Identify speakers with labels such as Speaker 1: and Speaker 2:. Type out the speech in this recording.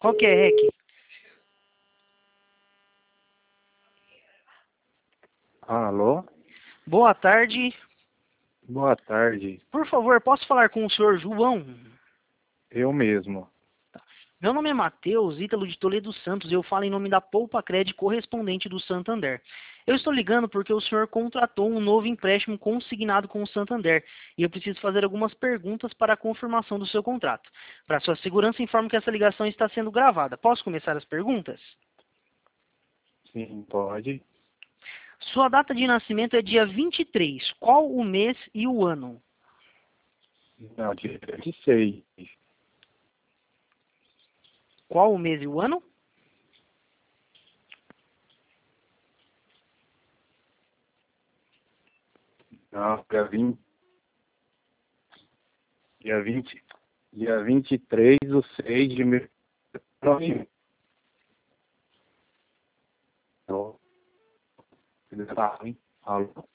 Speaker 1: Qual que é, REC?
Speaker 2: Alô?
Speaker 1: Boa tarde.
Speaker 2: Boa tarde.
Speaker 1: Por favor, posso falar com o senhor João?
Speaker 2: Eu mesmo.
Speaker 1: Meu nome é Matheus Ítalo de Toledo Santos e eu falo em nome da Poupa Cred correspondente do Santander. Eu estou ligando porque o senhor contratou um novo empréstimo consignado com o Santander e eu preciso fazer algumas perguntas para a confirmação do seu contrato. Para sua segurança, informo que essa ligação está sendo gravada. Posso começar as perguntas?
Speaker 2: Sim, pode.
Speaker 1: Sua data de nascimento é dia 23. Qual o mês e o ano?
Speaker 2: Não, dia 26.
Speaker 1: Qual o mês e o ano?
Speaker 2: Não, dia 23/6/1991. Alô? Tá, hein? Alô?